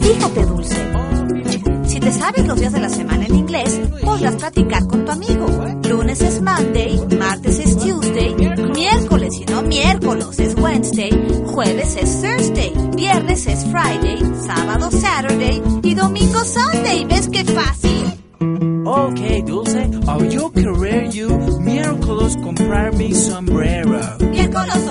Fíjate, Dulce. Si te sabes los días de la semana en inglés, podrás platicar con tu amigo. Lunes es Monday, martes es Tuesday, miércoles y no miércoles es Wednesday, jueves es Thursday, viernes es Friday, sábado Saturday y domingo Sunday. ¿Ves qué fácil? Okay, Dulce, yo querer you miércoles comprar mi sombrero. Miércoles